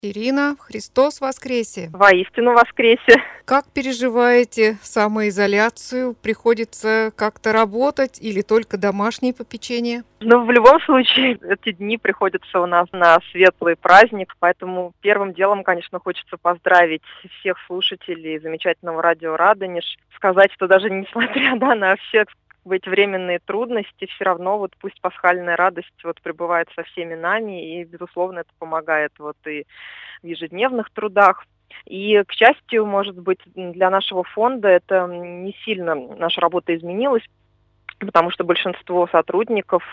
Ирина, Христос воскресе! Воистину воскресе! Как переживаете самоизоляцию? Приходится как-то работать или только домашнее попечение? Но в любом случае эти дни приходятся у нас на светлый праздник, поэтому первым делом, конечно, хочется поздравить всех слушателей замечательного радио «Радонеж», сказать, что даже несмотря на все эти временные трудности, все равно вот пусть пасхальная радость вот пребывает со всеми нами, и, безусловно, это помогает вот и в ежедневных трудах. И, к счастью, может быть, для нашего фонда это не сильно наша работа изменилась, потому что большинство сотрудников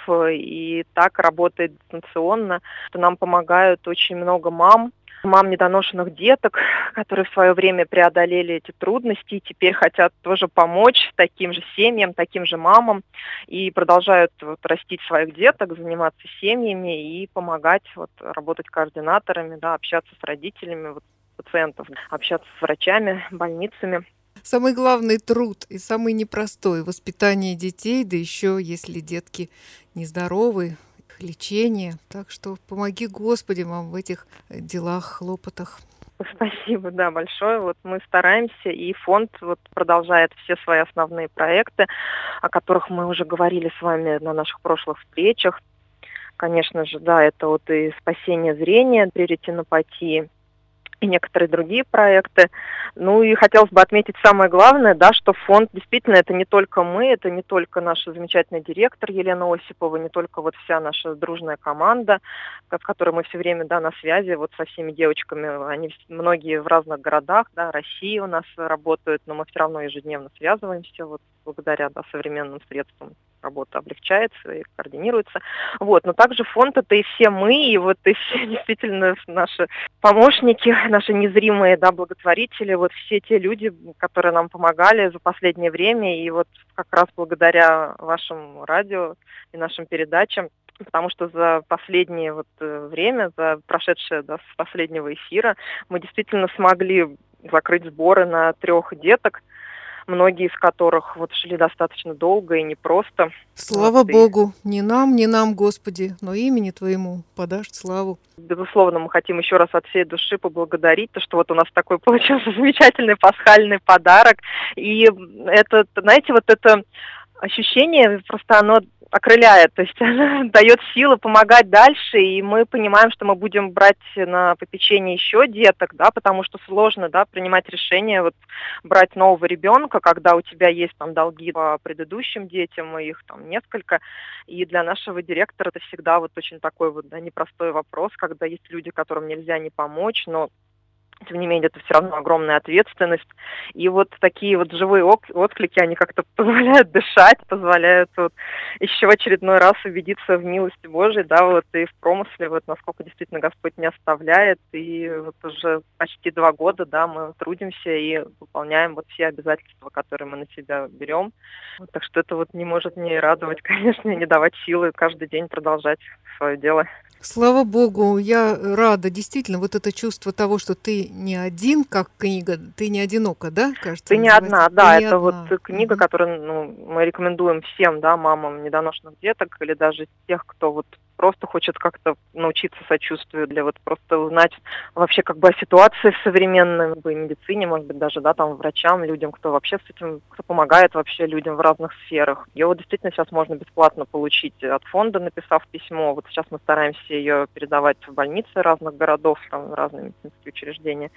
и так работает дистанционно, что нам помогают очень много мам недоношенных деток, которые в свое время преодолели эти трудности и теперь хотят тоже помочь таким же семьям, таким же мамам и продолжают вот растить своих деток, заниматься семьями и помогать вот работать координаторами, общаться с родителями пациентов, общаться с врачами, больницами. Самый главный труд и самый непростой — воспитание детей, да еще если детки нездоровы, их лечение. Так что помоги, Господи, вам в этих делах, хлопотах. Спасибо, большое. Вот мы стараемся, и фонд вот продолжает все свои основные проекты, о которых мы уже говорили с вами на наших прошлых встречах. Конечно же, это вот и спасение зрения при ретинопатии, и некоторые другие проекты. Ну и хотелось бы отметить самое главное, что фонд действительно это не только мы, это не только наш замечательный директор Елена Осипова, не только вот вся наша дружная команда, с которой мы все время на связи вот со всеми девочками. Они многие в разных городах, России у нас работают, но мы все равно ежедневно связываемся вот благодаря современным средствам. Работа облегчается и координируется. Но также фонд это и все мы, и вот и все действительно наши помощники, наши незримые благотворители, вот все те люди, которые нам помогали за последнее время, и вот как раз благодаря вашему радио и нашим передачам, потому что за последнее время, за прошедшее с последнего эфира, мы действительно смогли закрыть сборы на 3 деток, многие из которых шли достаточно долго и непросто. Слава Богу, не нам, Господи, но имени Твоему подашь славу. Безусловно, мы хотим еще раз от всей души поблагодарить, что у нас такой получился замечательный пасхальный подарок. И это, знаете, это ощущение просто оно окрыляет, то есть оно дает силы помогать дальше, и мы понимаем, что мы будем брать на попечение еще деток, потому что сложно, принимать решение, брать нового ребенка, когда у тебя есть долги по предыдущим детям, и их несколько, и для нашего директора это всегда очень такой непростой вопрос, когда есть люди, которым нельзя не помочь, но тем не менее, это все равно огромная ответственность. И такие живые отклики, они как-то позволяют дышать, позволяют еще в очередной раз убедиться в милости Божией, и в промысле, насколько действительно Господь не оставляет. И уже почти 2 года, мы трудимся и выполняем все обязательства, которые мы на себя берем. Так что это не может не радовать, конечно, и не давать силы каждый день продолжать свое дело. Слава Богу, я рада. Действительно, это чувство того, что ты не один, как книга, ты не одинока, кажется? Ты не называется? одна, Ты не это одна. Книга, которую мы рекомендуем всем, мамам недоношенных деток или даже тех, кто просто хочет как-то научиться сочувствию, для просто узнать вообще о ситуации в современной медицине, может быть, даже врачам, людям, кто вообще с этим, кто помогает вообще людям в разных сферах. Ее действительно сейчас можно бесплатно получить от фонда, написав письмо. Сейчас мы стараемся ее передавать в больницы разных городов, разные медицинские учреждения.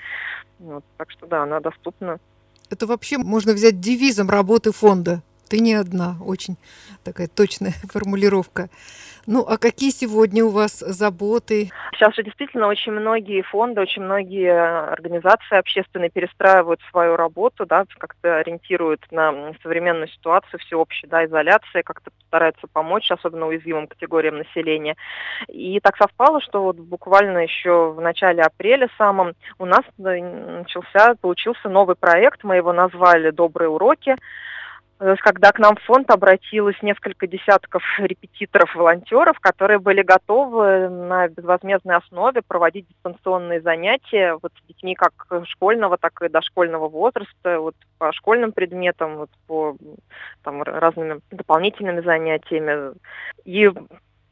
Так что она доступна. Это вообще можно взять девизом работы фонда. Ты не одна. Очень такая точная формулировка. А какие сегодня у вас заботы? Сейчас же действительно очень многие фонды, очень многие организации общественные перестраивают свою работу, как-то ориентируют на современную ситуацию, всеобщая изоляция, как-то стараются помочь особенно уязвимым категориям населения. И так совпало, что буквально еще в начале апреля самом у нас получился новый проект, мы его назвали «Добрые уроки», когда к нам в фонд обратилось несколько десятков репетиторов-волонтеров, которые были готовы на безвозмездной основе проводить дистанционные занятия с детьми как школьного, так и дошкольного возраста, по школьным предметам, по разными дополнительными занятиями. И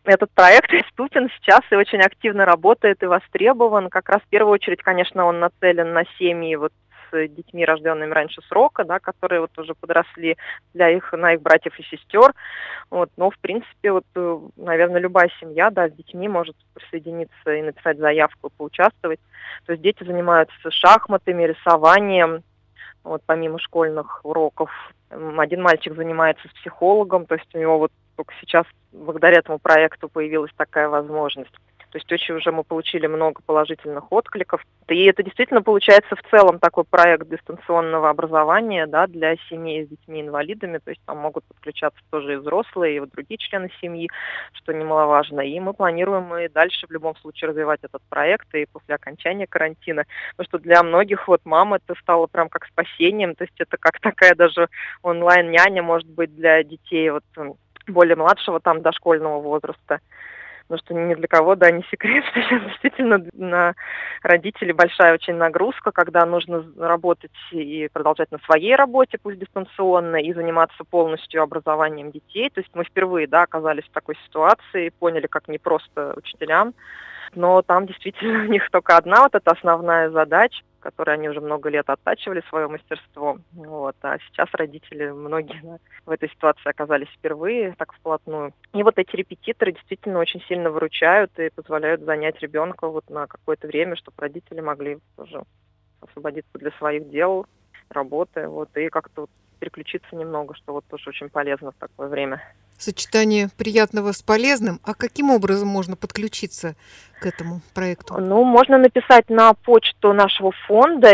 Этот проект доступен сейчас и очень активно работает и востребован. Как раз в первую очередь, конечно, он нацелен на семьи вот с детьми, рожденными раньше срока, да, которые вот уже подросли на их братьев и сестер. Вот. Но, в принципе, вот, наверное, любая семья, да, с детьми может присоединиться и написать заявку, и поучаствовать. То есть дети занимаются шахматами, рисованием, вот, помимо школьных уроков. Один мальчик занимается с психологом, то есть у него вот только сейчас благодаря этому проекту появилась такая возможность. То есть очень уже мы получили много положительных откликов. И это действительно получается в целом такой проект дистанционного образования, да, для семей с детьми-инвалидами. То есть там могут подключаться тоже и взрослые, и вот другие члены семьи, что немаловажно. И мы планируем и дальше в любом случае развивать этот проект и после окончания карантина. Потому что для многих вот мам это стало прям как спасением. То есть это как такая даже онлайн-няня, может быть, для детей вот более младшего, там, дошкольного возраста. Потому что ни для кого, да, не секрет, что сейчас действительно на родителей большая очень нагрузка, когда нужно работать и продолжать на своей работе, пусть дистанционно, и заниматься полностью образованием детей. То есть мы впервые, да, оказались в такой ситуации, поняли, как непросто учителям. Но там действительно у них только одна вот эта основная задача, которой они уже много лет оттачивали свое мастерство. Вот. А сейчас родители, многие, да, в этой ситуации оказались впервые так вплотную. И вот эти репетиторы действительно очень сильно выручают и позволяют занять ребенка вот на какое-то время, чтобы родители могли тоже освободиться для своих дел, работы, вот, и как-то вот переключиться немного, что вот тоже очень полезно в такое время. Сочетание приятного с полезным. А каким образом можно подключиться к этому проекту? Ну, можно написать на почту нашего фонда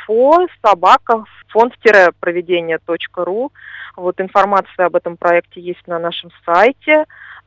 info@фонд-проведение.ру. Вот информация об этом проекте есть на нашем сайте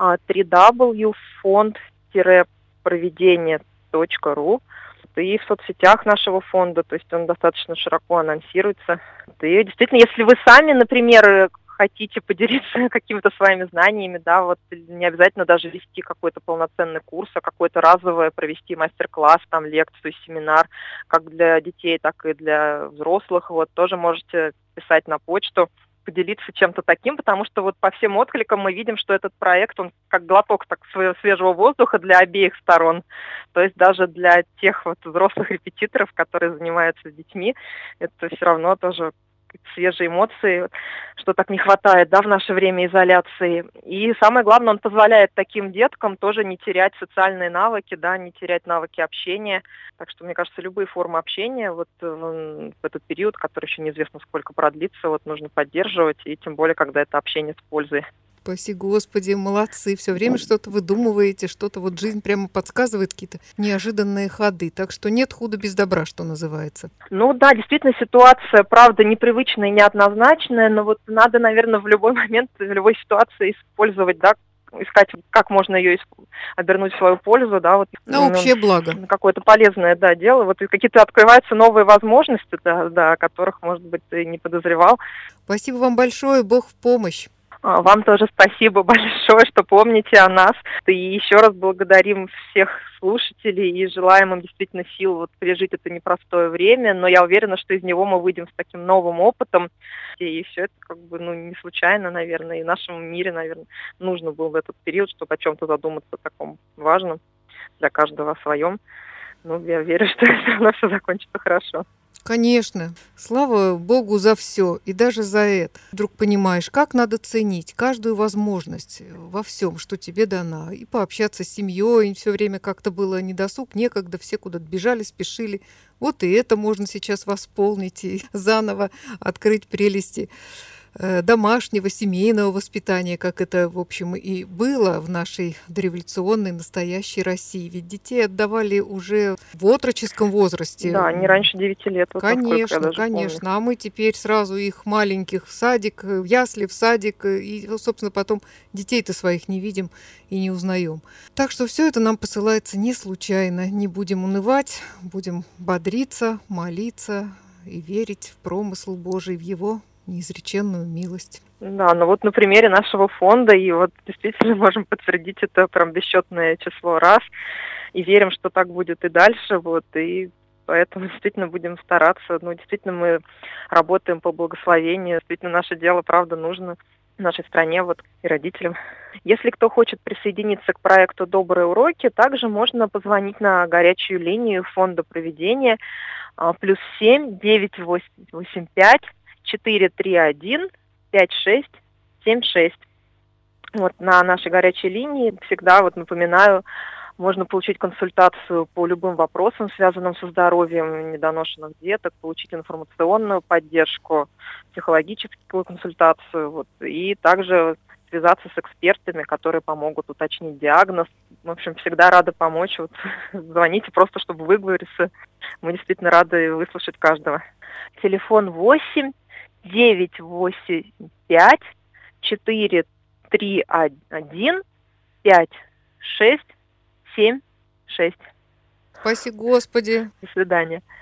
www.fond-проведение.ру. И в соцсетях нашего фонда, то есть он достаточно широко анонсируется. И действительно, если вы сами, например, хотите поделиться какими-то своими знаниями, да, вот не обязательно даже вести какой-то полноценный курс, а какой-то разовый провести мастер-класс, там, лекцию, семинар, как для детей, так и для взрослых, вот, тоже можете писать на почту, поделиться чем-то таким, потому что вот по всем откликам мы видим, что этот проект, он как глоток так свежего воздуха для обеих сторон. То есть даже для тех вот взрослых репетиторов, которые занимаются с детьми, это все равно тоже свежие эмоции, что так не хватает, да, в наше время изоляции. И самое главное, он позволяет таким деткам тоже не терять социальные навыки, да, не терять навыки общения. Так что, мне кажется, любые формы общения вот в этот период, который еще неизвестно сколько продлится, вот нужно поддерживать, и тем более, когда это общение с пользой. Спаси Господи, молодцы. Все время что-то выдумываете, что-то вот жизнь прямо подсказывает, какие-то неожиданные ходы. Так что нет худа без добра, что называется. Ну да, действительно, ситуация, правда, непривычная и неоднозначная, но вот надо, наверное, в любой момент, в любой ситуации использовать, да, искать, как можно ее обернуть в свою пользу, да, вот на общее благо. Какое-то полезное, да, дело. Вот и какие-то открываются новые возможности, да, о которых, может быть, ты не подозревал. Спасибо вам большое, Бог в помощь. Вам тоже спасибо большое, что помните о нас. И еще раз благодарим всех слушателей и желаем им действительно сил вот пережить это непростое время. Но я уверена, что из него мы выйдем с таким новым опытом. И все это как бы не случайно, наверное. И нашему мире, наверное, нужно было в этот период, чтобы о чем-то задуматься таком важном для каждого о своем. Ну, я верю, что все равно все закончится хорошо. Конечно. Слава Богу за все. И даже за это. Вдруг понимаешь, как надо ценить каждую возможность во всем, что тебе дана. И пообщаться с семьей. Все время как-то было недосуг, некогда. Все куда-то бежали, спешили. Вот и это можно сейчас восполнить и заново открыть прелести домашнего, семейного воспитания, как это, в общем, и было в нашей дореволюционной настоящей России. Ведь детей отдавали уже в отроческом возрасте. Да, не раньше 9 лет. Вот конечно, конечно. Помню. А мы теперь сразу их маленьких в садик, в ясли, в садик, и, собственно, потом детей-то своих не видим и не узнаем. Так что все это нам посылается не случайно. Не будем унывать, будем бодриться, молиться и верить в промысл Божий, в Его неизреченную милость. Да, ну вот на примере нашего фонда, и вот действительно можем подтвердить это прям бесчетное число раз, и верим, что так будет и дальше, вот, и поэтому действительно будем стараться, ну, действительно мы работаем по благословению, действительно наше дело, правда, нужно в нашей стране вот и родителям. Если кто хочет присоединиться к проекту «Добрые уроки», также можно позвонить на горячую линию Фонда проведения +7 985 431 5676. Вот на нашей горячей линии всегда, вот напоминаю, можно получить консультацию по любым вопросам, связанным со здоровьем недоношенных деток, получить информационную поддержку, психологическую консультацию, вот, и также связаться с экспертами, которые помогут уточнить диагноз. В общем, всегда рады помочь. Вот, звоните просто, чтобы выговориться. Мы действительно рады выслушать каждого. Телефон 8 985 431 5676. Спаси Господи. До свидания.